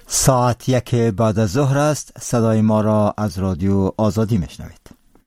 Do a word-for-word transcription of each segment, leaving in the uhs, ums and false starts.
ساعت یک بعد از ظهر است. صدای ما را از رادیو آزادی میشنوید.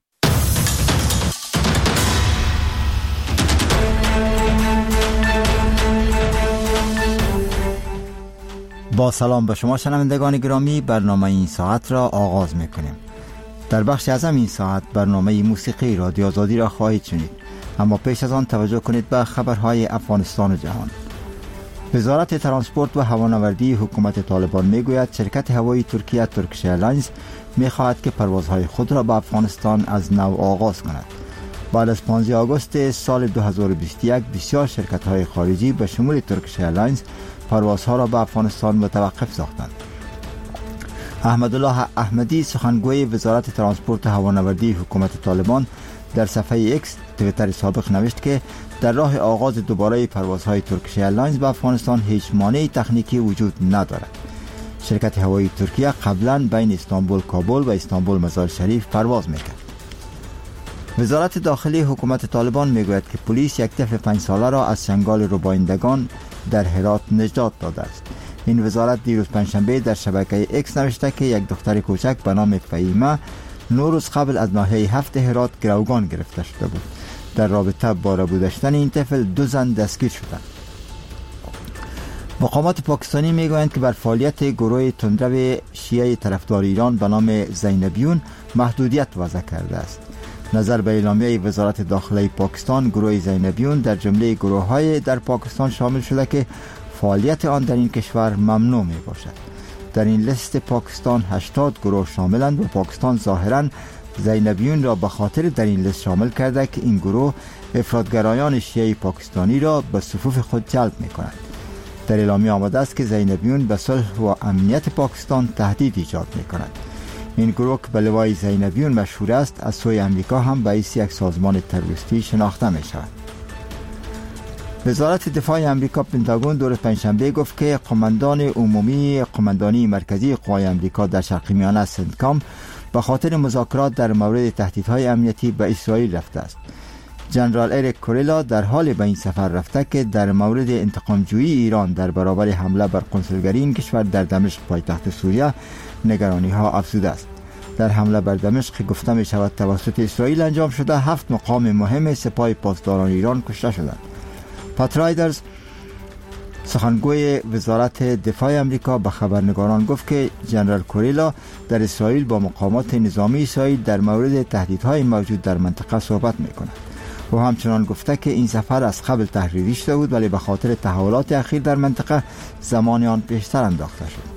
با سلام به شما شنوندگان گرامی، برنامه این ساعت را آغاز میکنیم. در بخش اعظم این ساعت برنامه موسیقی رادیو آزادی را خواهید شنید، اما پیش از آن توجه کنید به خبرهای افغانستان و جهان. وزارت ترانسپورت و هوانوردی حکومت طالبان میگوید شرکت هوایی ترکیه ترکیش ایرلاینز میخواهد که پروازهای خود را به افغانستان از نو آغاز کند. بعد از پانزده آگوست سال دو هزار و بیست و یک بسیار شرکت های خارجی به شمول ترکیش ایرلاینز پروازها را به افغانستان متوقف ساختند. احمدالله احمدی سخنگوی وزارت ترانسپورت و هوانوردی حکومت طالبان در صفحه ایکس توییتر سابق نوشت که در راه آغاز دوباره پروازهای ترکیش ایرلاینز به افغانستان هیچ مانع تکنیکی وجود ندارد. شرکت هوایی ترکیه قبلا بین استانبول کابل و استانبول مزار شریف پرواز میکرد. وزارت داخلی حکومت طالبان میگوید که پلیس یک طفل پنج ساله را از چنگال ربایندگان در هرات نجات داده است. این وزارت دیروز پنجشنبه در شبکه ایکس نوشته که یک دختر کوچک به نام فهیمه نو روز قبل از ناحیه هفت هرات گروگان گرفته شده بود. در رابطه با ربو داشتن این طفل دو زن دستگیر شدند. مقامات پاکستانی میگویند که بر فعالیت گروه تندرو شیعه طرفدار ایران به نام زینبیون محدودیت وضع کرده است. نظر به اعلامیه وزارت داخلی پاکستان، گروه زینبیون در جمله گروه‌های در پاکستان شامل شده که فعالیت آن در این کشور ممنوع می باشد. در این لیست پاکستان هشتاد گروه شاملند و پاکستان ظاهراً زینبیون را به خاطر در این لیست شامل کرده که این گروه افراطگرایان شیعه پاکستانی را به صفوف خود جلب می کند. در اعلامیه آمده است که زینبیون به صلح و امنیت پاکستان تهدید ایجاد می کند. این گروه که به لوای زینبیون مشهور است، از سوی امریکا هم به حیث یک سازمان تروریستی شناخته می شود. وزارت دفاع امریکا پنتاگون دور پنجشنبه گفت که قماندان عمومی قماندانی مرکزی قوای امریکا در شرق میانه سنتکام به خاطر مذاکرات در مورد تهدیدهای امنیتی به اسرائیل رفته است. جنرال اریک کوریلا در حال به این سفر رفته که در مورد انتقامجویی ایران در برابر حمله بر قنسولگری این کشور در دمشق پایتخت سوریه نگرانی ها افزوده است. در حمله بر دمشق گفته می شود توسط اسرائیل انجام شده، هفت مقام مهم سپاه پاسداران ایران کشته شدند. پات رایدرز سخنگوی وزارت دفاع امریکا به خبرنگاران گفت که جنرال کوریلا در اسرائیل با مقامات نظامی اسرائیل در مورد تهدیدهای موجود در منطقه صحبت می‌کند. و همچنان گفته که این سفر از قبل تحریری شده بود ولی به خاطر تحولات اخیر در منطقه زمان آن پیشتر انداخته شد.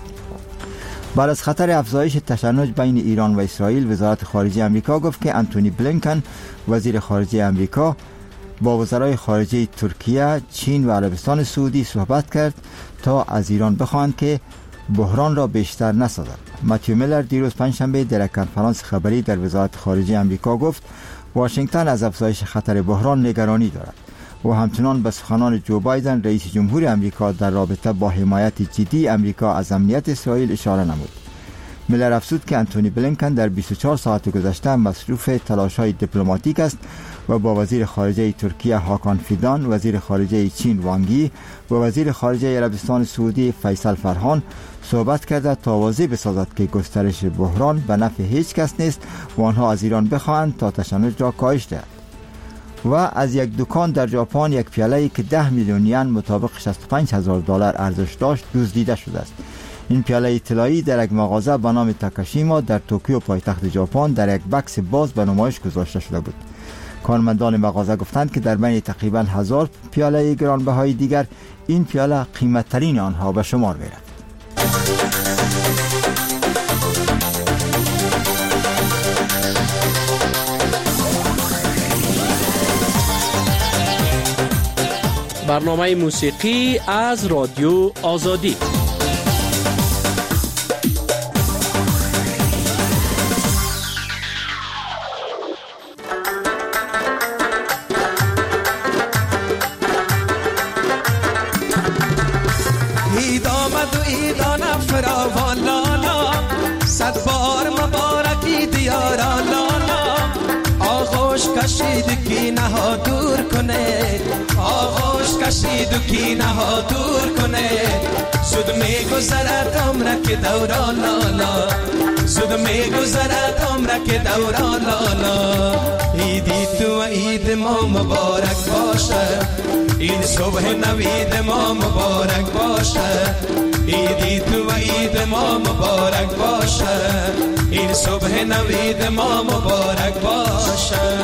بعد از خطر افزایش تشنج بین ایران و اسرائیل، وزارت خارجه امریکا گفت که انتونی بلینکن وزیر خارجه امریکا با وزرای خارجه ترکیه، چین و عربستان سعودی صحبت کرد تا از ایران بخواهند که بحران را بیشتر نسازد. متیو میلر دیروز پنجشنبه در کنفرانس خبری در وزارت خارجه امریکا گفت واشنگتن از افزایش خطر بحران نگرانی دارد و همچنان به سخنان جو بایدن رئیس جمهور امریکا در رابطه با حمایت جدی امریکا از امنیت اسرائیل اشاره نمود. میلر افزود که انتونی بلینکن در بیست و چهار ساعت گذشته مصروف تلاش‌های دیپلماتیک است و با وزیر خارجه ترکیه هاکان فیدان، وزیر خارجه چین وانگ یی و وزیر خارجه عربستان سعودی فیصل فرهان صحبت کرده تا واضح بسازد که گسترش بحران به نفع هیچ کس نیست و آنها از ایران بخواهند تا تشنج را کاهش دهد. و از یک دکان در ژاپن یک پیاله‌ای که ده میلیون ین مطابق شصت و پنج هزار دلار ارزش داشت دزدیده شده است. این پیاله طلایی در یک مغازه به نام تاکاشیما در توکیو پایتخت ژاپن در یک بکس باز به نمایش گذاشته شده بود. کارمندان مغازه گفتند که در بین تقریبا هزار پیاله گرانبهای دیگر این پیاله قیمت‌ترین آنها به شمار می‌رفت. برنامه موسیقی از رادیو آزادی. اید آمد و ایدان فراوان لالا، صد بار مبارکی دیارا لالا، آغوش کش کشید کینه ها دور کنه، آغوش کشید و کینه ها دور کنه. زود میگذرد عمر که دوران لالا، زود میگذرد عمر که دوران لالا. عیدی تو و عید ما مبارک باشه، این صبح نوید ما مبارک باشه. عیدی تو و عید ما مبارک باشه، این صبح نوید ما مبارک باشه.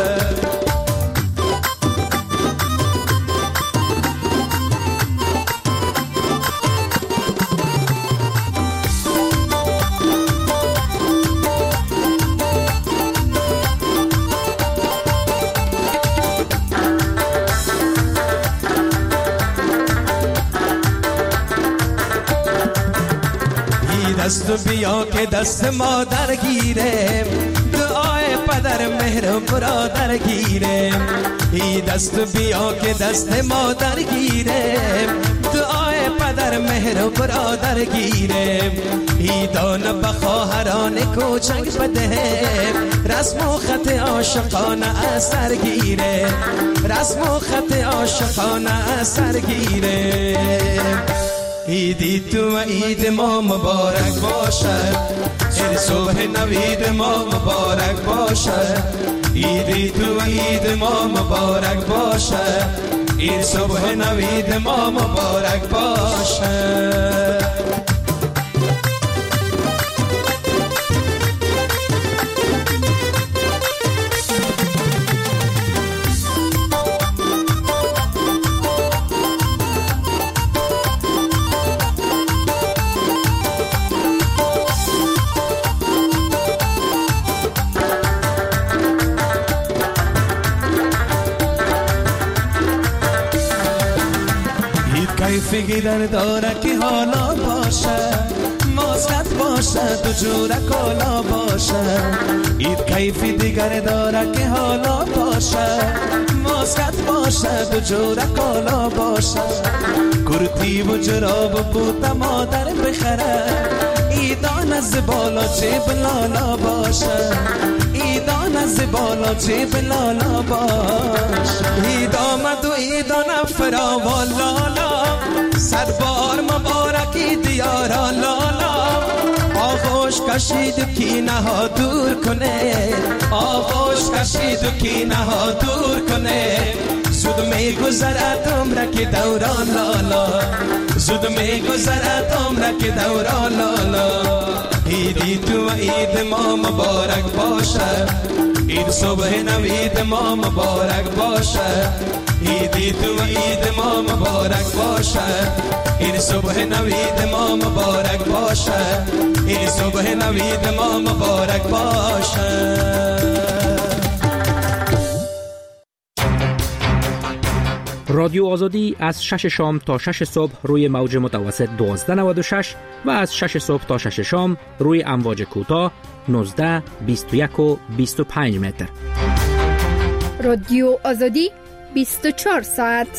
دست بیا که دست مادر گیره، دعای پدر مهر برادر گیره. ای دست بیا که دست مادر گیره، دعای پدر مهر برادر گیره. ای دان بخواهران کوچک بده، رسم و خط عاشقانه اثر گیره، رسم و خط عاشقانه اثر گیره. عیدی تو و عید ما مبارک باشه، این صبح نوید ما مبارک باشه. عیدی تو و عید ما مبارک باشه، این صبح نوید ما مبارک باشه. کیفی در داره که حالا باشه، ماسکت باشه تو جور کالا باشه. اید کیفی دیگر داره که حالا باشه، ماسکت باشه تو جور کالا باشه. کرتی و جراب بوت مادر بخره، ایدان از بالا چه بلالا باشه، ایدان از بالا چه بلالا باشه. اید آمد و ایدان فراوان لالا، صد بار مبارکی دیارا لالا. آغوش کشید کینه ها دور کنه، آغوش کشید و کینه ها دور کنه. زود میگذرد عمر که دوران لالا، زود میگذرد عمر که دوران لالا. عیدی تو و عید ما مبارک باشه، عید صبح نوید ما مبارک باشه. عیدی تو و عید ما مبارک باشه، این صبح نوید ما مبارک باشه، این صبح نوید ما مبارک باشه. رادیو آزادی از شش شام تا شش صبح روی موج متوسط دوازده نود و شش و از شش صبح تا شش شام روی امواج کوتاه نوزده، بیست و یک و بیست و پنج متر. رادیو آزادی بیست و چهار ساعت.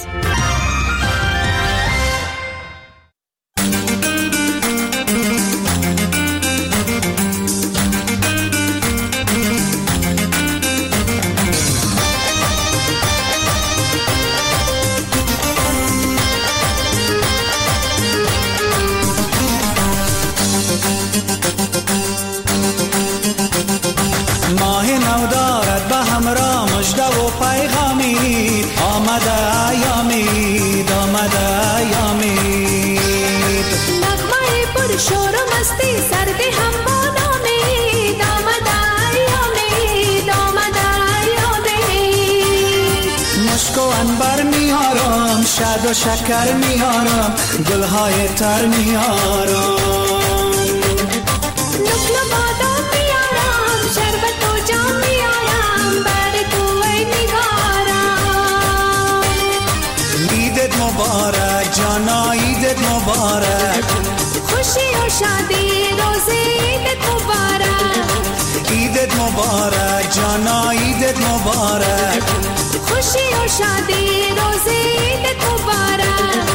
ماه نو دارد به همراه مژده و پیغامی، آمده ایامید، آمده ایامید. نغمه پر شور و مستی سرد هم بانامید، آمده ایامید، آمده ایامید. مشک و عنبر میارم، شد و شکر میارم، گلهای تر میارم. نقل و بادام میارم، شربت و جام میارم، بر تو ای نگارم. عیدت مبارک جانا، عیدت مبارک. خوشی و شادی روز عیدت مبارک. عیدت مبارک جانا، عیدت مبارک. خوشی و شادی روز عیدت مبارک.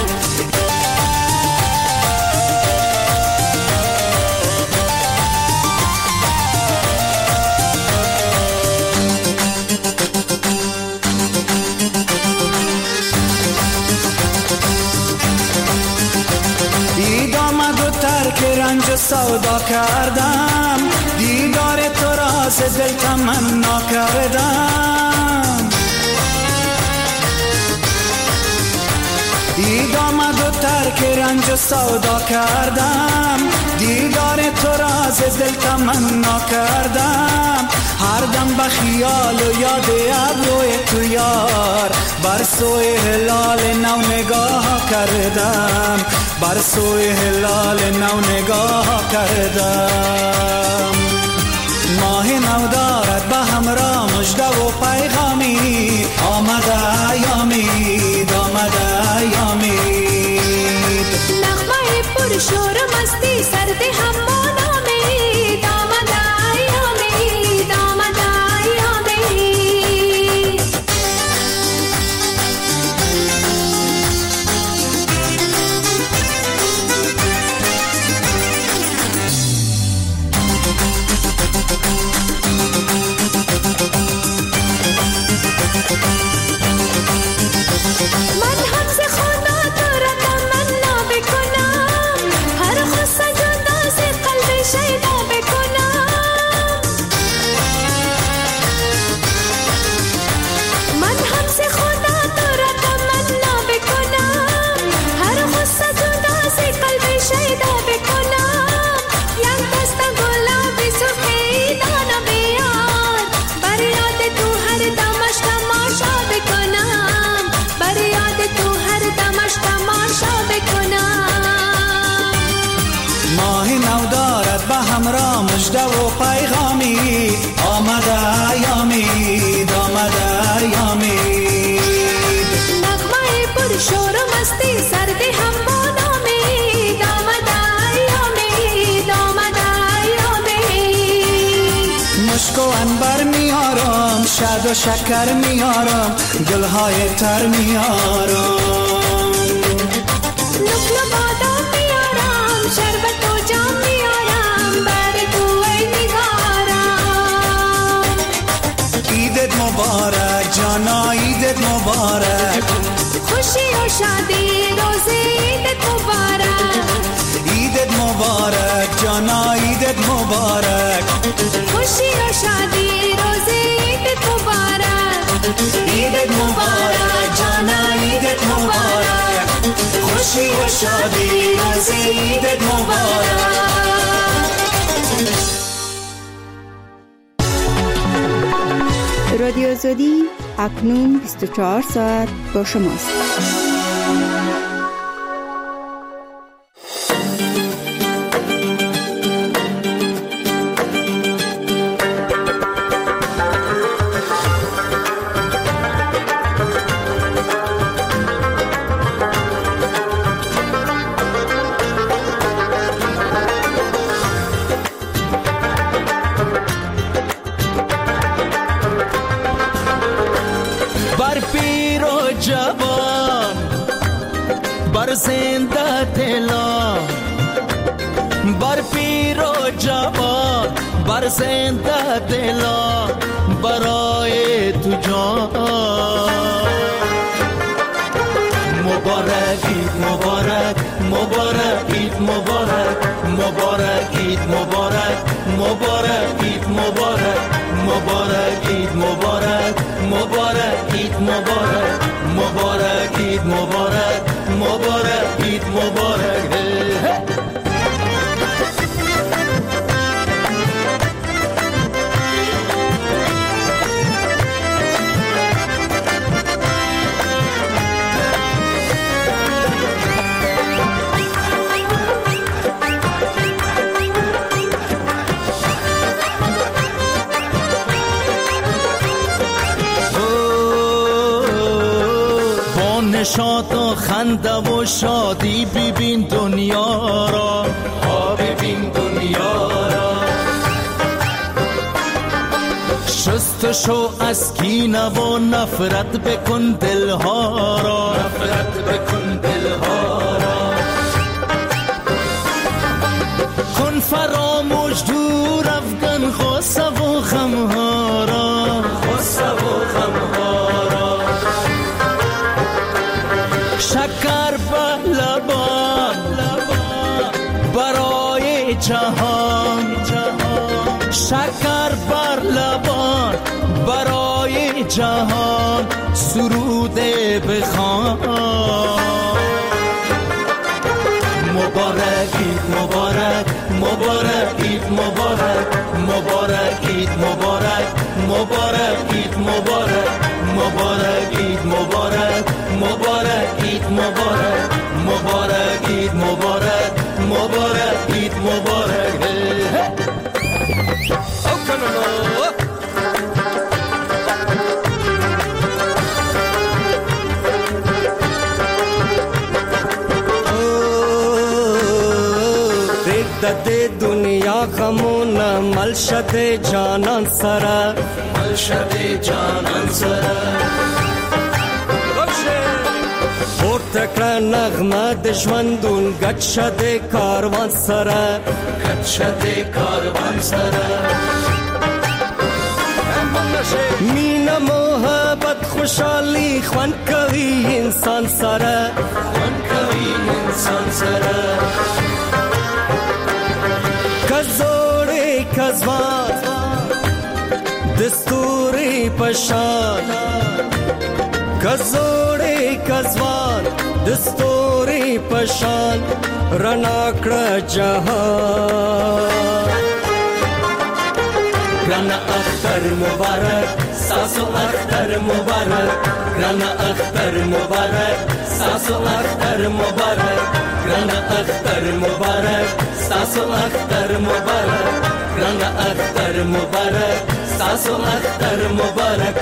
ترک رنج و سودا کردم، دیدار تو را ز دل تمنا کردم. عید آمد و ترک رنج و سودا کردم، دیدار تو را ز دل تمنا کردم. هر دم به خیال و یاد ابروی تو یار، بر سوی هلال نو نگاه کردم، بر سوی هلال نو نگاه کردم. ماه نو دارد به همراه مژده و پیغامی، آمده ایامید، آمده ایامید. نغمه پر شور و مستی سرد همان آمید، آمده ایامید، آمده ایامید. من هم ز خانه تو را تمنا بکنم، هر خواست جدا ز قلب شیدا بکنم. من هم ز خانه تو را تمنا بکنم، هر خواست جدا ز قلب شیدا بکنم. یک دست گلابی سرخ عیدانه بیار، بر یاد تو هر دمش تماشا بکنم، بر یاد تو هر دمش تماشا بکنم. ماه نو دارد به همراه مژده و پیغامی، آمده ایامید، آمده ایامید. نغمه پر شور و مستی سرد همان آمید، آمده ایامید، آمده ایامید. مشک و عنبر میارم، شاد و شکر میارم، گلهای تر میارم. نقل و بادام میارم، شربت و جام میارم، بر تو ای نگارم. عیدت مبارک جانا، عیدت مبارک، خوشی و شادی روز عیدت مبارک. عیدت مبارک جانا، عیدت مبارک، خوشی و شادی روز عیدت مبارک. عیدت مبارک جانا، عیدت مبارک، خوشی و شادی روز عیدت مبارک. رادیو آزادی اکنون بیست و چهار ساعت با شماست. بر زنده دلا، بر پیر و جوان، بر زنده دلا، برای تو جان. مبارک عید مبارک، مبارک عید مبارک، مبارک عید مبارک، مبارک عید مبارک، مبارک عید مبارک، مبارک عید مبارک، مبارک عید مبارک، مبارک عید مبارک. نشاط و خنده و شادی ببین دنیا را، ها ببین دنیا را. شست شو از کینه و نفرت بکن دلها را، نفرت بکن دلها را. کن فراموش دور افغان غصه و غمها را، غصه و غمها را. شکر به لبان برای جهان، شکر بر لبان برای جهان سرود بخوان. مبارک عید مبارک، مبارک عید مبارک، مبارک عید مبارک، مبارک عید مبارک، مبارک عید مبارک، مبارک عید مبارک، مبارک عید مبارک، مبارک عید مبارک. دد دنیا غمون مل شد جانان سرا، مل شد جانان سرا. پورتکړه نغمه د ژوندون ګډ شد کاروان سرا، ګډ شد کاروان سرا. مینا محبت خوشحالی خوان کوي انسان سرا، خوان کوي انسان سرا. کزوڑے کزوان دستوری پشان، کزوڑے کزوان دستوری پشان رناکڑ جہان. رانا اختر مبارک، ساسو اختر مبارک، رانا اختر مبارک، ساسو اختر مبارک، رانا اختر مبارک، ساسو اختر مبارک، رانا اختر مبارک، ساسو اختر مبارک.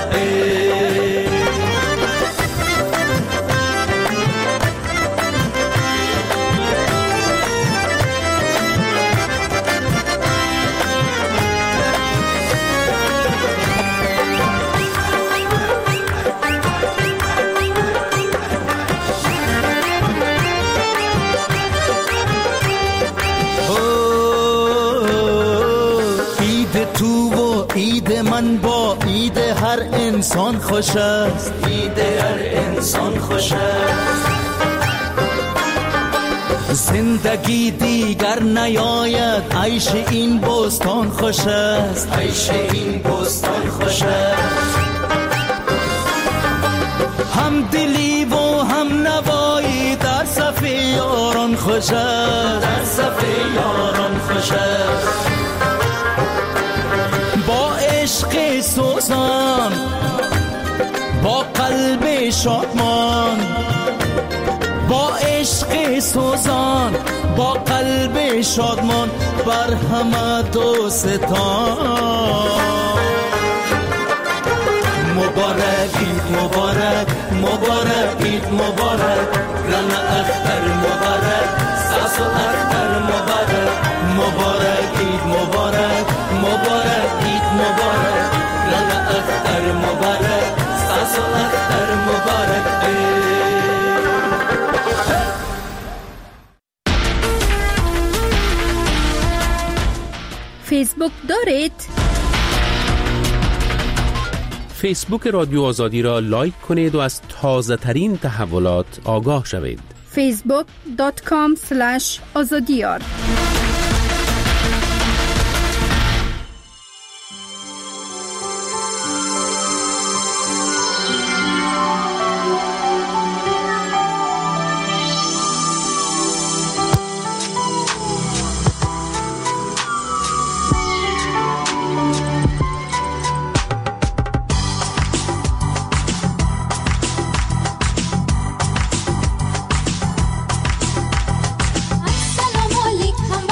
عید من با عید هر انسان خوش است، عید هر انسان خوش است. زندگی دیگر نیاید، عیش این بستان خوش است، عیش این بستان خوش است. هم دلی و هم نوایی در صف یاران خوش است، در صف یاران خوش است. عشق سوزان با قلب شادمان، با عشق سوزان با قلب شادمان بر همه دوستان. مبارک عید مبارک، مبارک عید مبارک، رانا اختر مبارک، ساسو اختر مبارک، مبارک عید مبارک، مبارک عید مبارک، رانا اختر مبارک، ساسو اختر مبارک. فیسبوک دارید؟ فیسبوک رادیو آزادی را لایک کنید و از تازه ترین تحولات آگاه شوید. فیسبوک دات کام اسلش آزادیار. Assalamu alaikum.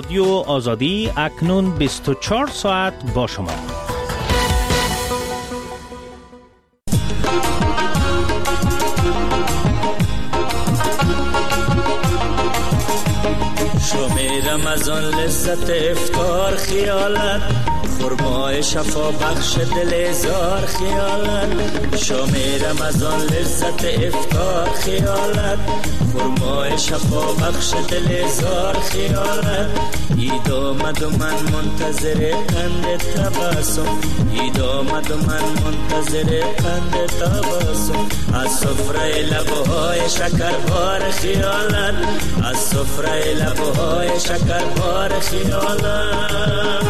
رادیو آزادی اکنون بیست و چهار ساعت با شما. شمیرم از آن لذت افطار خیالت، خرمای شفا بخش دل زار خیالت. شمیرم از آن لذت افطار خیالت، خرمای شفا بخش دل زار خیالت. اید آمد و من منتظر قند تبسم، اید آمد و من منتظر قند تبسم. از سفره لبهای شکربار خیالت، از سفره لبهای شکربار خیالت.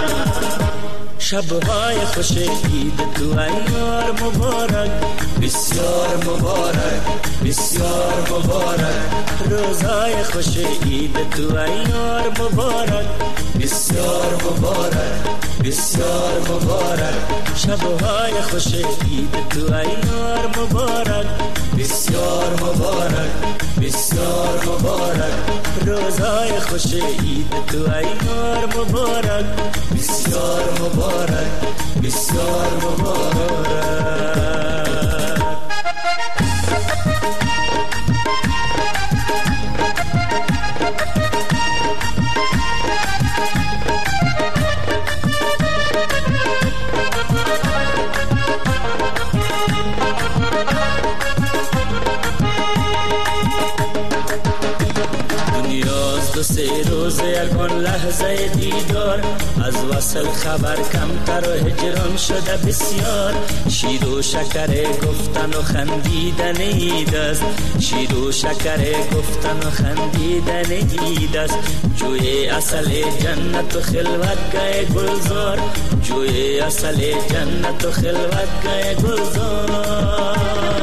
شبهای خوش عید تو ایار مبارک، بسیار مبارک بسیار مبارک. روزهای خوش عید تو ایار مبارک، بسیار مبارک بسیار مبارک. شبهای خوش عید تو ایار مبارک، بسیار مبارک بسیار مبارک. روزهای خوش عید تو ایار مبارک، بسیار مبارک بسیار مبارک. دو سه روز یکان لحظه دیدار، از وصل خبر کمتر و هجران شده بسیار. شیر و شکر گفتن و خندیدن عید است، شیر و شکر گفتن و خندیدن عید است. جوی اصل جنت و خلوتگاه گلزار، جوی اصل جنت و خلوتگاه گلزار.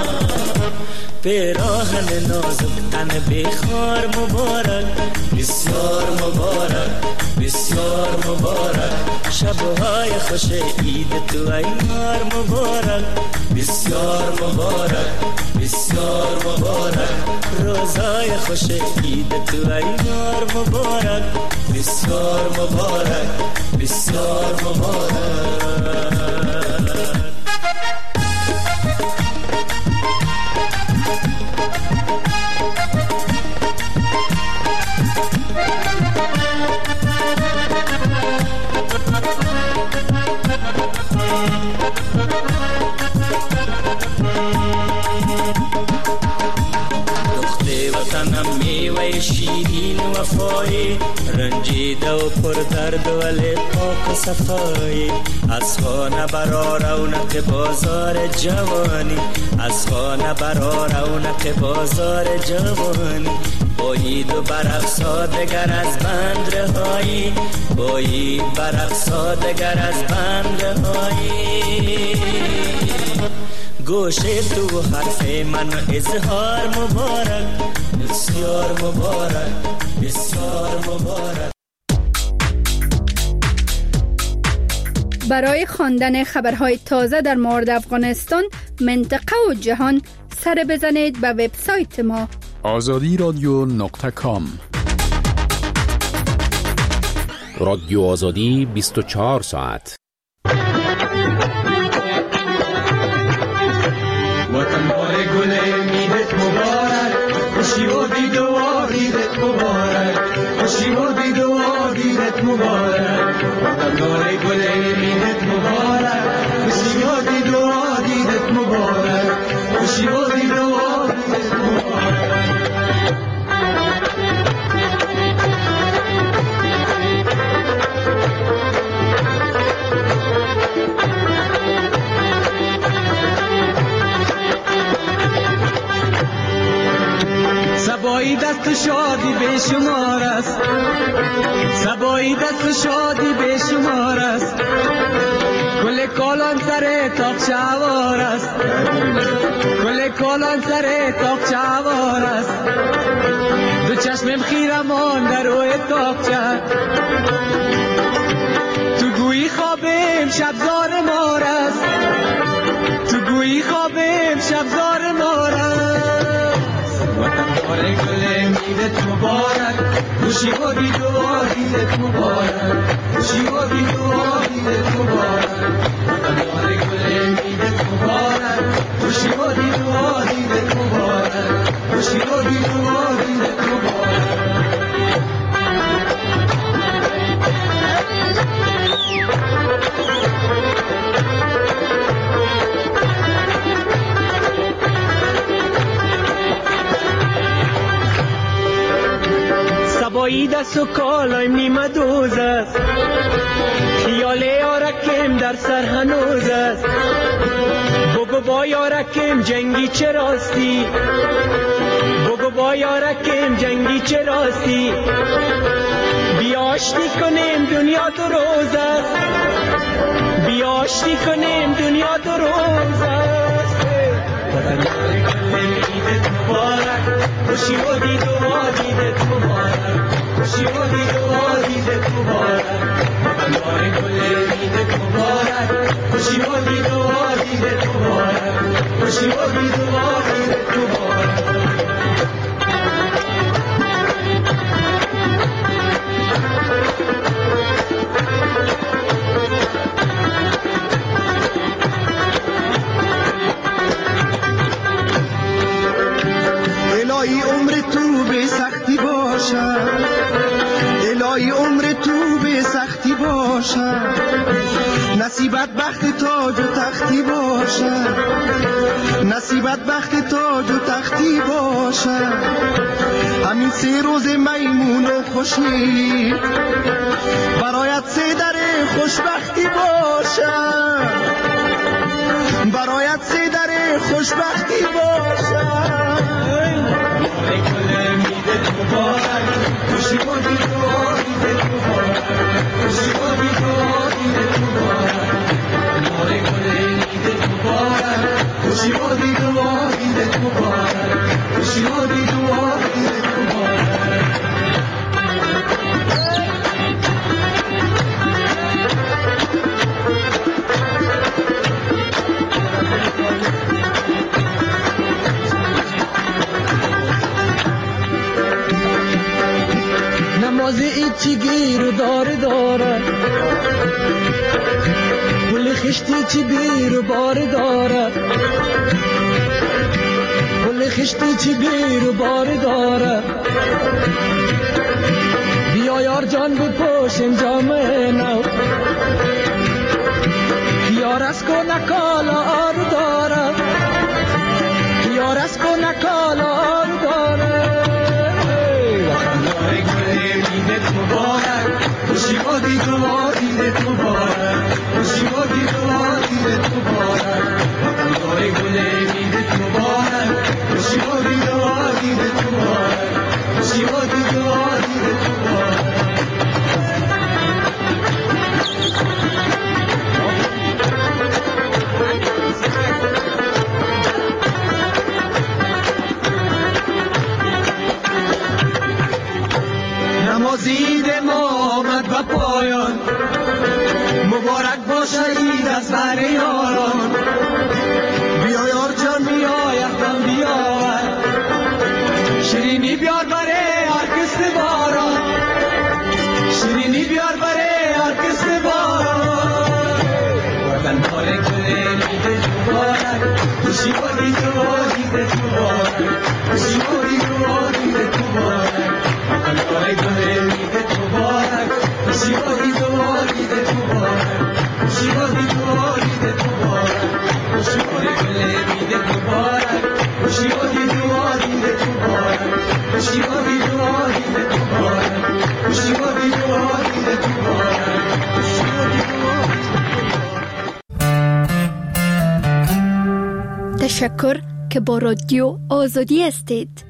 پیراهن نازک تن بخار مبارک، بسیار مبارک بسیار مبارک. شبهای خوش عید تو ایار مبارک، بسیار مبارک بسیار مبارک. روزهای خوش عید تو ایار مبارک، بسیار مبارک بسیار مبارک. میوه شیرین وفایی، رنجیده و پر درد ولی پاک و صفایی. از خانه برا رونق بازار جوانی، از خانه برا رونق بازار جوانی. باید و برقصا دگر از بند رهایی، باید برقصا دگر از بند رهایی. گوشه تو حرف من اظهار مبارک، بسیار مبارک بسیار مبارک. برای خواندن خبرهای تازه در مورد افغانستان، منطقه و جهان سر بزنید به وبسایت ما آزادی رادیو نقطه کام. رادیو آزادی بیست و چهار ساعت. وطن بار گل میدت مبارک، خوشی و دید و عیدت مبارک، خوشی و دید و عیدت مبارک. وطن بار گل میدت مبارک، خوشی و دید و عیدت مبارک، خوشی و دید و عیدت مبارک. سبایی دست شادی به شمار است، سبایی دست شادی به شمار است. گل کالان سر تاق شوار است، گل کالان سر تاق شوار است. دو چشمم خیرمان در روی تاقچه، تو گویی خوابم شبزار مار است، تو گویی خوابم شبزار مار است. وطن بار گل میدت مبارک، خوش خوشی و بی دعا دیدت مبارک خوشی و بی دعا دیدت مبارک وطن‌دار گل دیدت مبارک خوشی و بی دعا دیدت مبارک خوشی و بی دعا دیدت مبارک سبایی دست و کالایم نیمه دوز است خیال یارکم در سر هنوز است بگو با یارکم جنگی چه راستی بگو با یارکم جنگی چه راستی بیا آشتی کنیم دنیا دو روز است بیا آشتی کنیم دنیا دو روز است وطن‌دار گل عیدت مبارک خوشی و بی دعا دیدت مبارک خوشی و بی دعا دیدت مبارک وطن‌دار گل عیدت مبارک خوشی و بی دعا دیدت مبارک خوشی و بی دعا دیدت مبارک الهی عمر تو به سختی باشد الهی عمر تو به سختی باشد نصیبت بخت تاج و تختی باشد نصیبت بخت تاج و تختی باشد همین سه روز میمون و خوشی برایت سه در خوشبختی باشد برایت سه در خوشبختی باشد خوشی و بی دعا دیدت مبارک خوشی و بی دعا دیدت مبارک نار گل عیدت مبارک خوشی و بی دعا دیدت مبارک خوشی و بی دعا دیدت مبارک نماز ایچی گیر و داره داره گل خشتی چی بیر و بار داره گل خشتی چی بیر و بار داره بیا یار جان بپوشیم جامعه نو یار از کو نکالا آرو داره یار از کو نکالا آرو داره مبارک خوشی و بی دعا دیدت مبارک خوشی و بی دعا دیدت مبارک وطن‌دار گل عیدت مبارک خوشی و بی دعا دیدت مبارک خوشی و بی دعا دیدت مبارک نماز عید ما آمد به پایان مبارک باشه عید از بر یاران بیا یار جان بیا یختم بیا شیرینی بیار بره هر کس باران شیرینی بیار بره هر کس باران وطن‌دار گل عیدت مبارک خوشی و بی دعا دیدت مبارک خوشی و بی دعا دیدت مبارک وطن‌دار گل عیدت مبارک خوشی و بی دعا دیدت مبارک خوشی و بی دعا دیدت مبارک خوشی و گل عیدت مبارک خوشی و بی دعا دیدت مبارک خوشی و بی دعا دیدت مبارک خوشی و بی دعا دیدت مبارک خوشی و بی دعا تشکر که با رادیو آزادی هستید.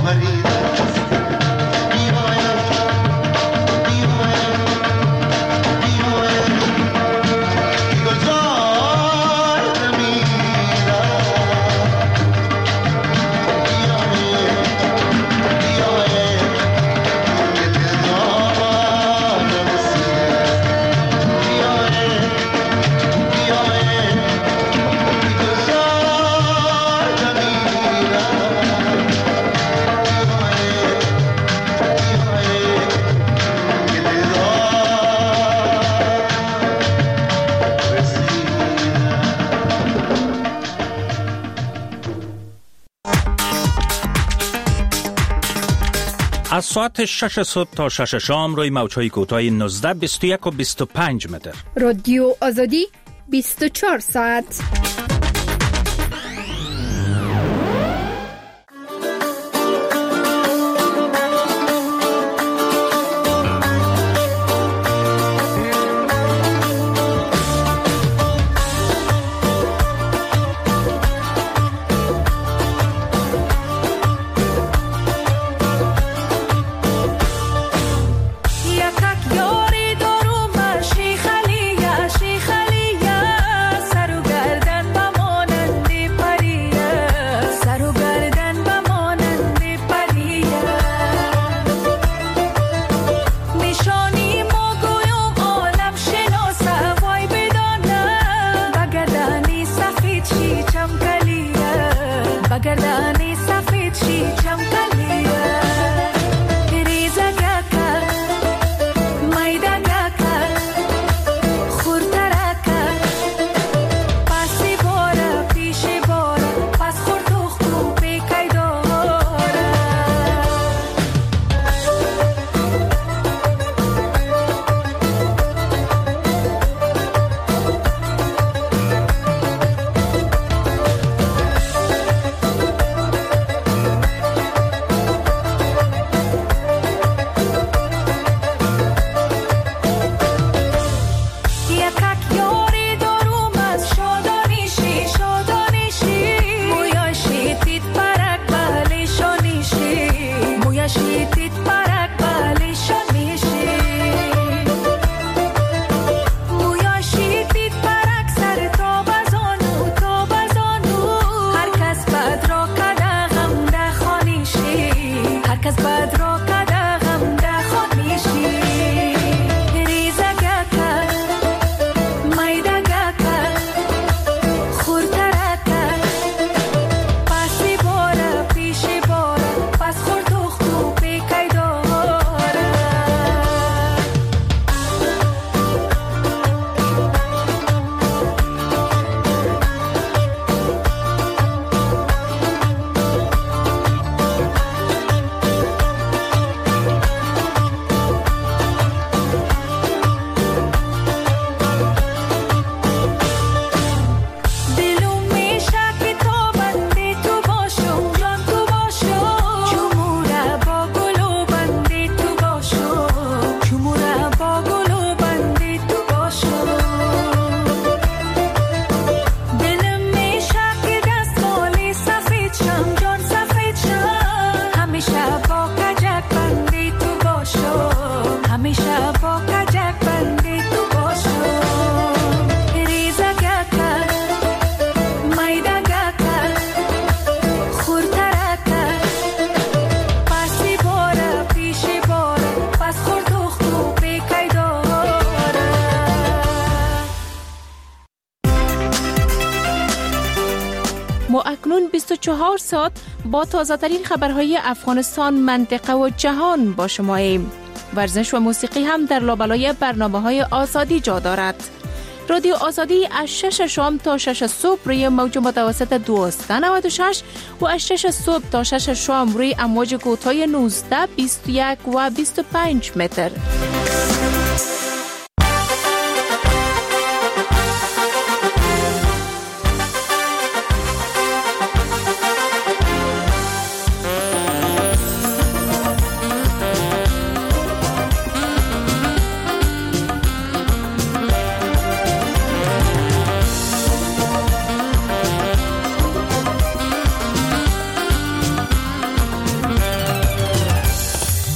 از ساعت شش صبح تا شش شام روی موج‌های کوتاه نوزده، بیست و یک و بیست و پنج متر. رادیو آزادی بیست و چهار ساعت. ما اکنون بیست و چهار ساعت با تازه‌ترین خبرهای افغانستان، منطقه و جهان با شماییم. ورزش و موسیقی هم در لابلای برنامه‌های آزادی جا دارد. رادیو آزادی از شش شام تا شش صبح روی موج متوسط دویست و نود و شش و از شش صبح تا شش شام روی امواج کوتاه نوزده، بیست و یک و بیست و پنج متر.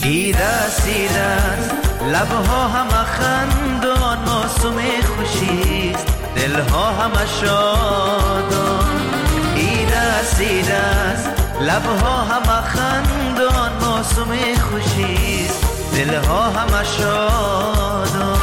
ایده سیده لبها همه خندان معصوم خوشیست دلها همه شادان ایده سیده لبها همه خندان معصوم خوشیست دلها همه شادان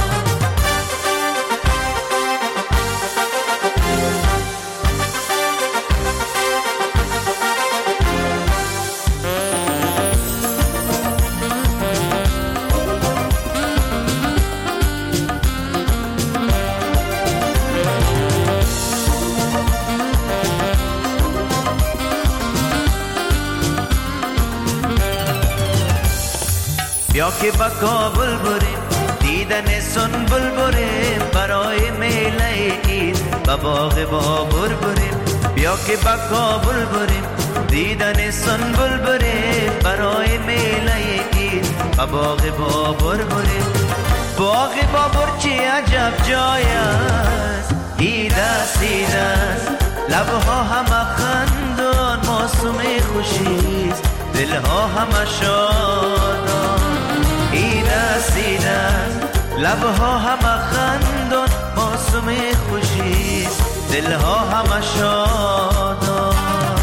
بیا که با کابل بریم دیدن سنبل بریم برای میله اید با باغ بابر بریم بیا که با کابل بریم دیدن سنبل بریم برای میله اید با باغ بابر بریم باغ بابر چی عجب جای است اید است اید است لبها همه خندان معصوم خوشیست دلها همه شادان اید است اید است لبها همه خندان معصوم خوشیست دلها همه شادان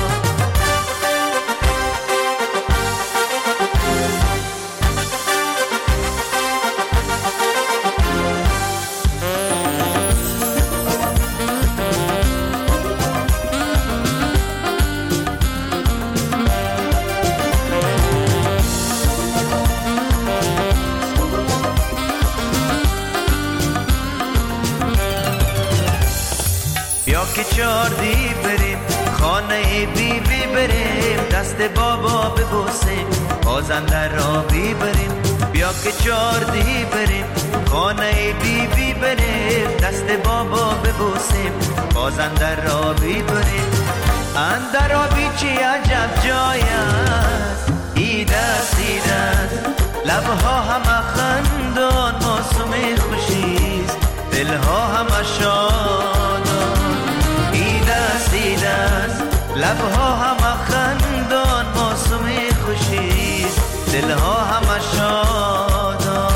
که چاردی بریم خانه بی بی بریم دست بابا ببوسیم بازنده را بی بریم بیا که چاردی بریم خانه بی بی بریم دست بابا ببوسیم بازنده را بی بریم اندر آبی چی عجب جای است اید است اید است لبها همه خندان معصوم خوشیست دلها همه شادان اید است اید است لبها همه خندان معصوم خوشیست دلها همه شادان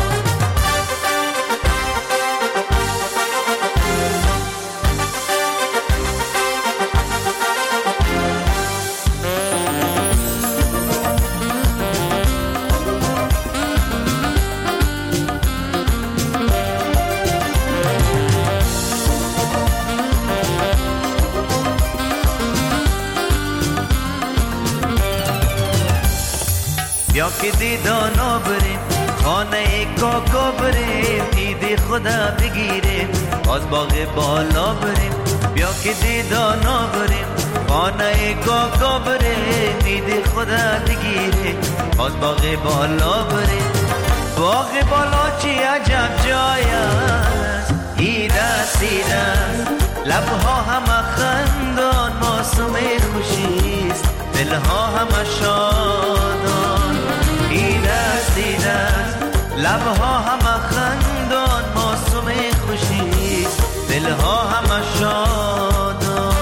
بیا که دیدانا بریم خانه کاکا بریم دیدی خدا بگیریم باز باغ بالا بریم بیا که دیدانا بریم خانه کاکا بریم دیدی خدا بگیریم باز باغ بالا بریم باغ بالا چی عجب جای است اید است اید است لبها همه خندان معصوم خوشیست دلها همه شادان اید است اید است لبها همه خندان معصوم خوشیست دلها همه شادان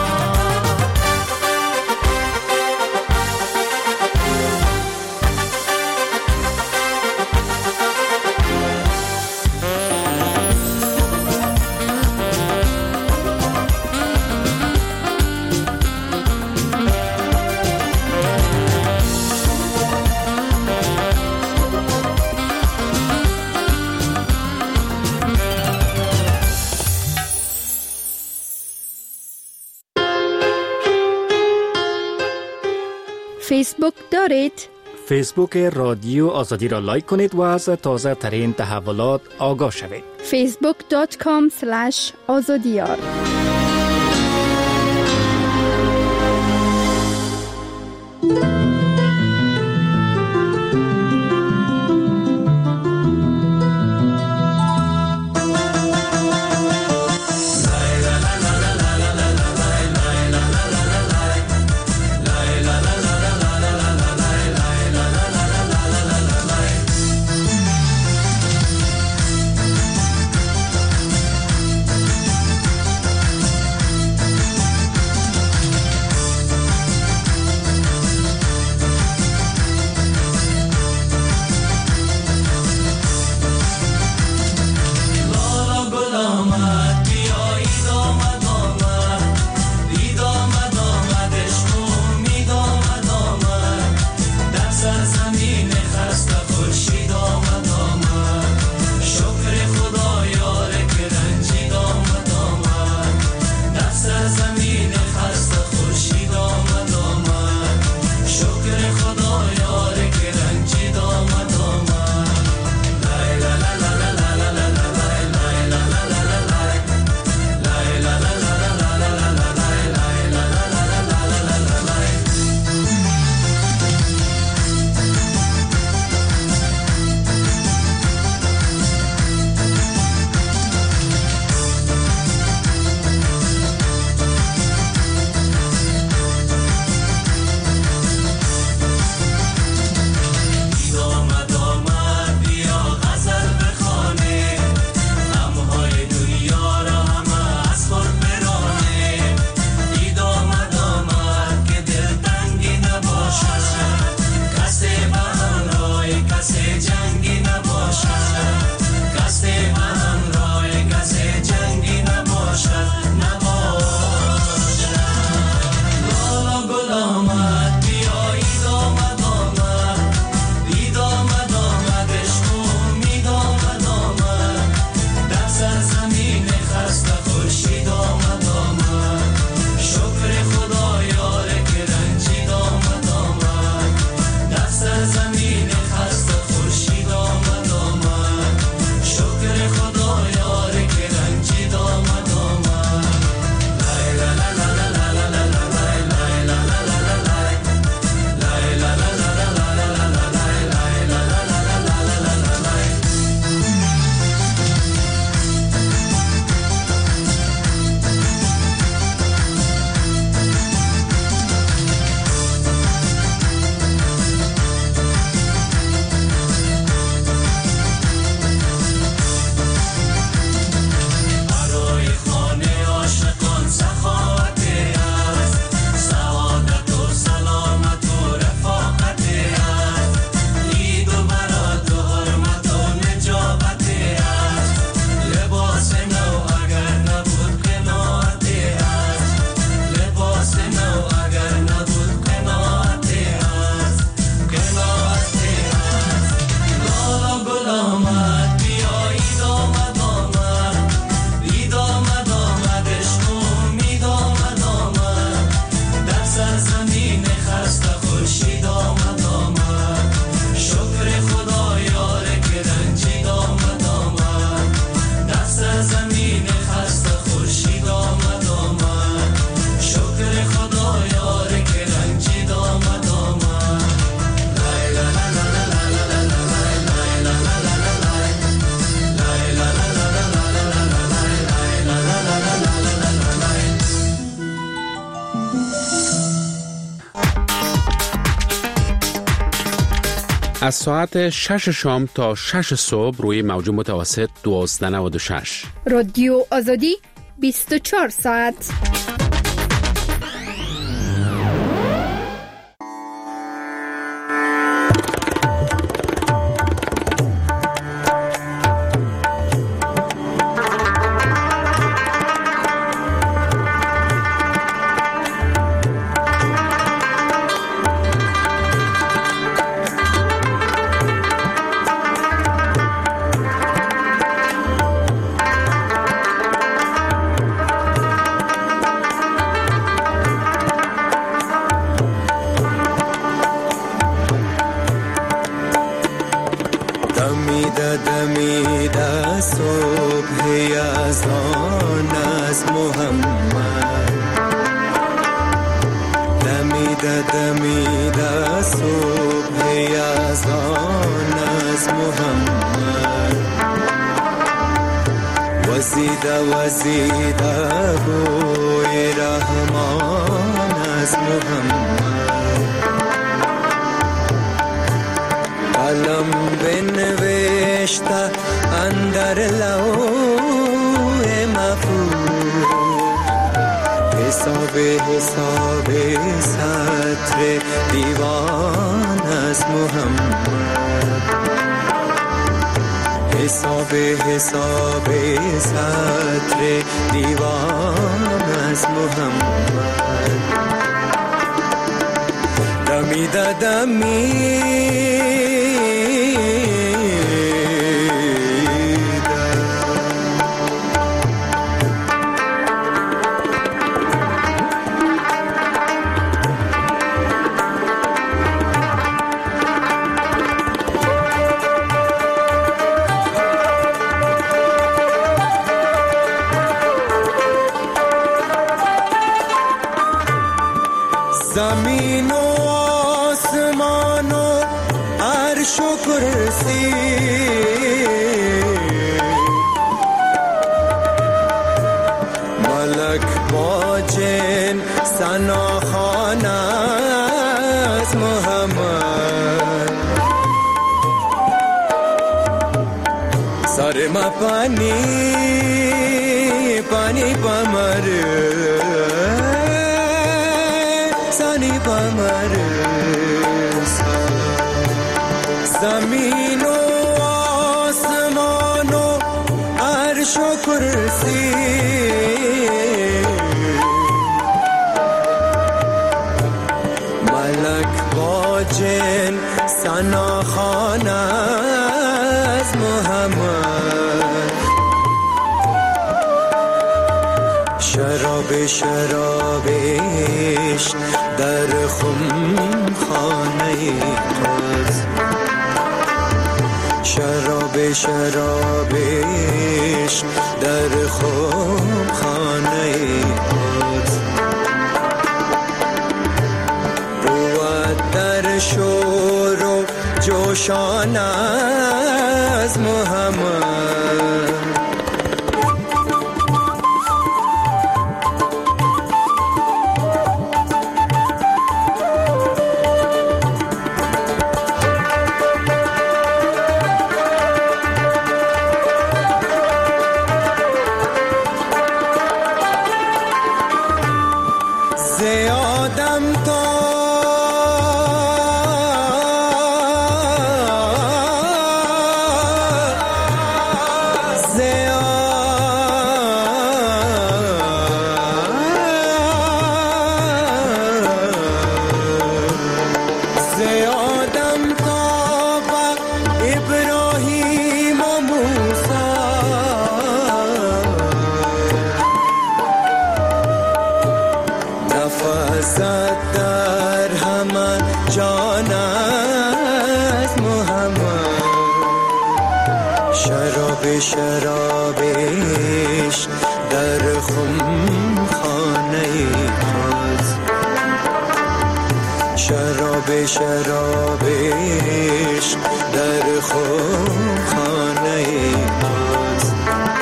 فیسبوک دارید؟ فیسبوک رادیو آزادی را لایک کنید و از تازه ترین تحولات آگاه شوید. فیسبوک دات کام اسلش آزادیار از ساعت شش شام تا شش صبح روی موج متوسط دوازده و نود و شش. رادیو آزادی بیست و چهار ساعت. وزیده وزیده بوی رحمان از محمد، قلم بنوشته اندر لوح محفوظ، حساب حساب سطر دیوان از محمد، حساب حساب سطر دیوان از محمد، دمی دمی زمین و آسمان و عرش و کرسی، ملک با جن ثناخوان از محمد، سر ما پانی پانی پمر سانی پمر، زمین و آسمان و عرش و کرسی، ملک با جن ثناخوان از محمد، شراب شرابش در خم خانه قدس، شراب شرابش در خم خانه قدس، بود در شور و جوشان از محمد، شرابش در خم خانه قدس، شراب شرابش در خم خانه قدس،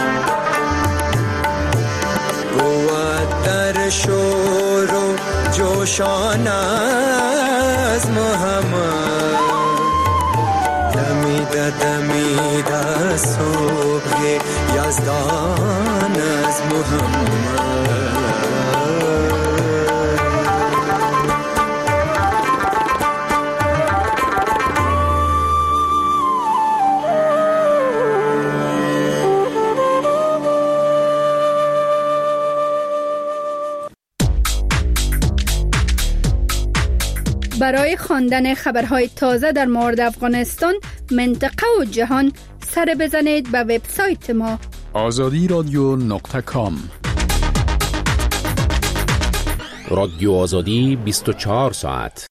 بود در شور و جوشان از محمد، دمیده صبح یزدان از محمد. برای خواندن خبرهای تازه در مورد افغانستان، منطقه و جهان، سر بزنید به وبسایت ما آزادی رادیو نقطه کام. رادیو آزادی بیست و چهار ساعت.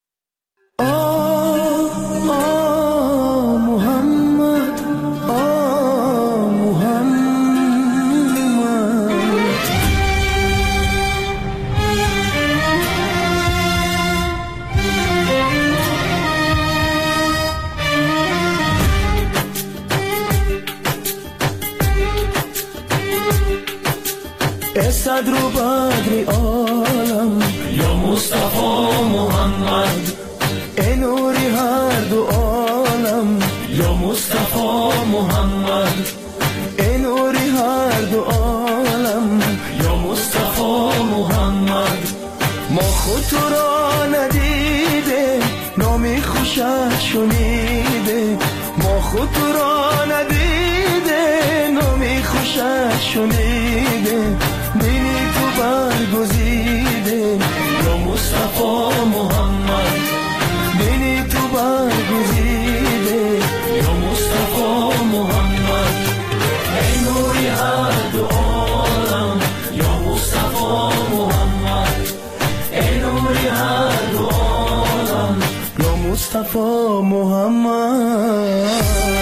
صدر و بدر عالم یا مصطفی محمد، ای نوری هر دو عالم یا مصطفی محمد، ای نوری هر دو عالم یا مصطفی محمد. ما خود تو را ندیده، نامی خوشت شنیده، ما خود تو را ندیده، نامی خوشت شنیده، دینی تو برگزیده یا مصطفی محمد، دینی تو برگزیده یا مصطفی محمد. ای نوری هر دو عالم یا مصطفی محمد، ای نوری هر دو عالم یا مصطفی محمد.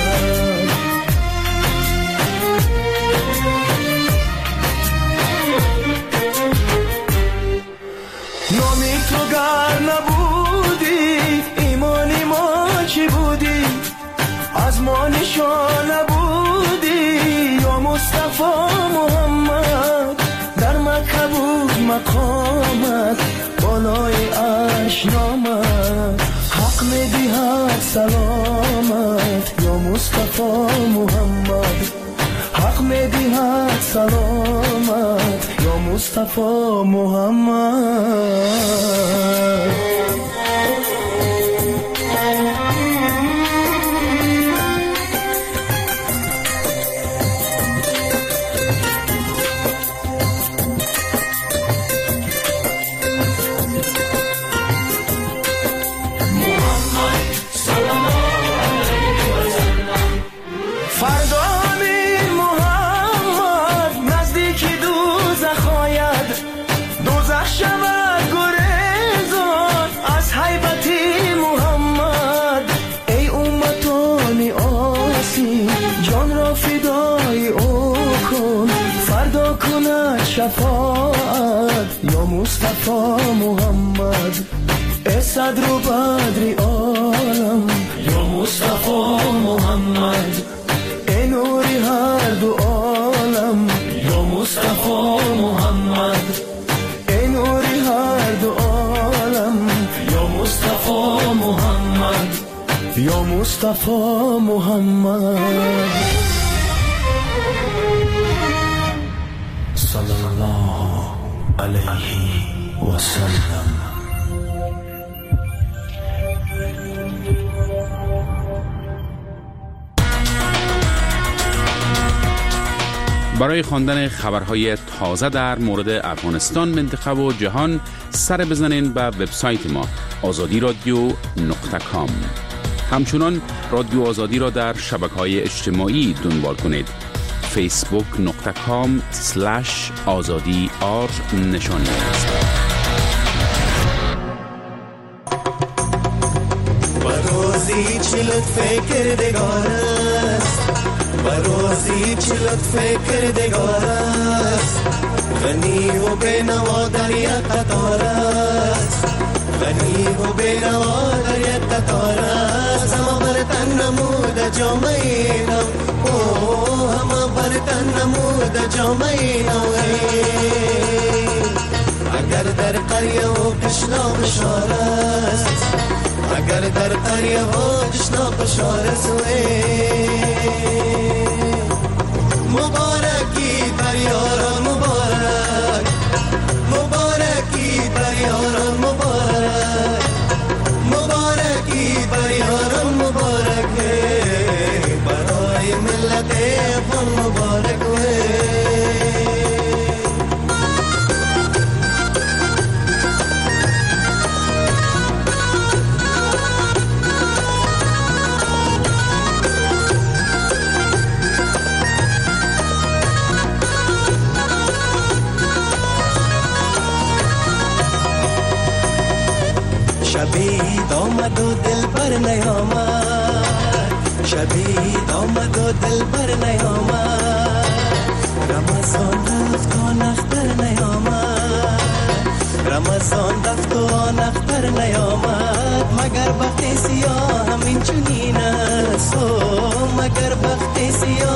گر نبودی ایمانی ما چی بودی، از ما نشان نبودی یا مصطفی محمد. در مکه بود مقامت بالای عرش نامت، حق میدهد سلامت یا مصطفی محمد، حق میدهد سلامت یا مصطفی محمد. شفاعت یا مصطفی محمد، ای صدر و بدر عالم یا مصطفی محمد، ای نوری هر دو عالم یا مصطفی محمد، ای نوری هر دو عالم یا مصطفی محمد یا مصطفی محمد. صلی الله علیه و سلم. برای خواندن خبرهای تازه در مورد افغانستان، منطقه و جهان، سر بزنین به وبسایت ما آزادی رادیو نقطه کام. همچنان رادیو آزادی را در شبکه‌های اجتماعی دنبال کنید. فیسبوک نقطه کام سلش آزادی آر نشانی است. بروزی چی لطف کردگار است، بروزی چی لطف کردگار است، غنی و بینوا در یک قطار است، غنی و بینوا در یک قطار است. همه برتن نمود جامعه نو، اوه همه برتن نمود جامعه نو. اگر در قریه و کشنا بشار است، اگر در قریه و کشنا بشار است، آمد و دل بر نیامد، شب عید آمد و دل بر نیامد، رمضان رفت و نختر نیامد، رمضان رفت و نختر نیامد، مگر بخت سیاه همین چنین است، مگر بخت سیاه